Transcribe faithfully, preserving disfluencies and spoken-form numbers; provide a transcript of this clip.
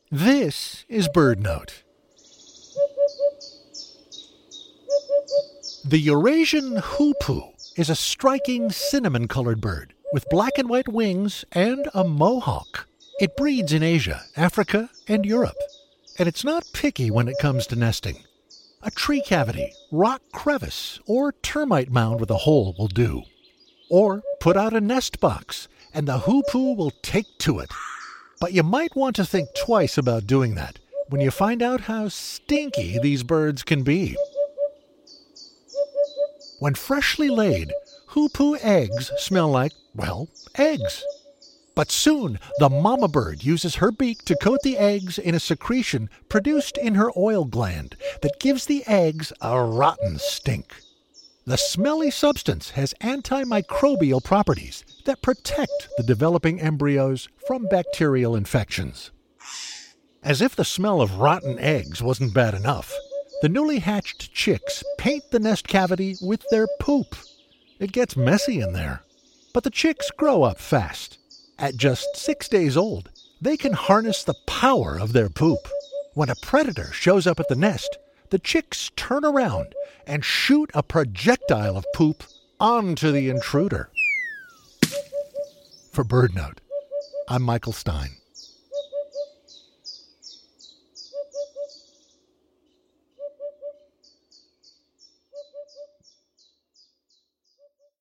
This is BirdNote. The Eurasian hoopoe is a striking cinnamon-colored bird with black and white wings and a mohawk. It breeds in Asia, Africa, and Europe, and it's not picky when it comes to nesting. A tree cavity, rock crevice, or termite mound with a hole will do. Or put out a nest box, and the hoopoe will take to it. But you might want to think twice about doing that when you find out how stinky these birds can be. When freshly laid, hoopoe eggs smell like, well, eggs. But soon, the mama bird uses her beak to coat the eggs in a secretion produced in her oil gland that gives the eggs a rotten stink. The smelly substance has antimicrobial properties that protect the developing embryos from bacterial infections. As if the smell of rotten eggs wasn't bad enough, the newly hatched chicks paint the nest cavity with their poop. It gets messy in there. But the chicks grow up fast. At just six days old, they can harness the power of their poop. When a predator shows up at the nest, the chicks turn around and shoot a projectile of poop onto the intruder. For BirdNote, I'm Michael Stein.